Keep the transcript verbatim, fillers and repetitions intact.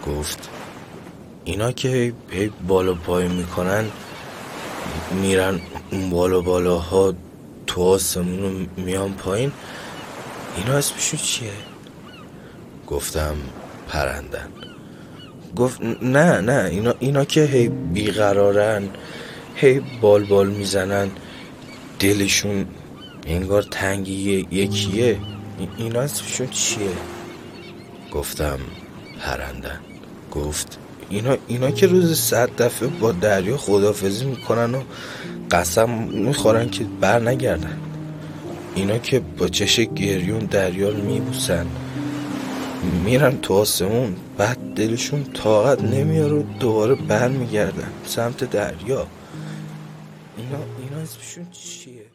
گفت اینا که هی بالا پای میکنن میرن اون بالا بالاها تو آسمون میان پایین، اینا اسمشون چیه؟ گفتم پرندن. گفت نه نه اینا, اینا که هی بیقرارن، هی بال بال میزنن، دلشون انگار تنگی یکیه، اینا اسمشون چیه؟ گفتم پرندن. گفت اینا اینا که روز صد دفعه با دریا خداحافظی میکنن و قسم میخورن که بر نگردن، اینا که با چش گریون دریا رو میبوسن، میرن تو آسمون، بعد دلشون طاقت نمیاره و دوباره بر میگردن سمت دریا، اینا اینا اسمشون چیه؟